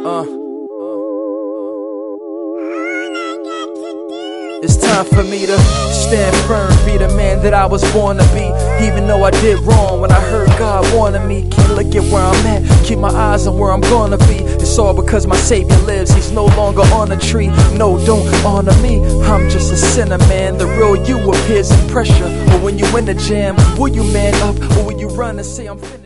It's time for me to stand firm, be the man that I was born to be. Even though I did wrong when I heard God wanted me. Can't look at where I'm at, keep my eyes on where I'm gonna be. It's all because my Savior lives, He's no longer on a tree. No, don't honor me, I'm just a sinner, man. The real you appears in pressure. But when you in the jam, will you man up or will you run and say I'm finished?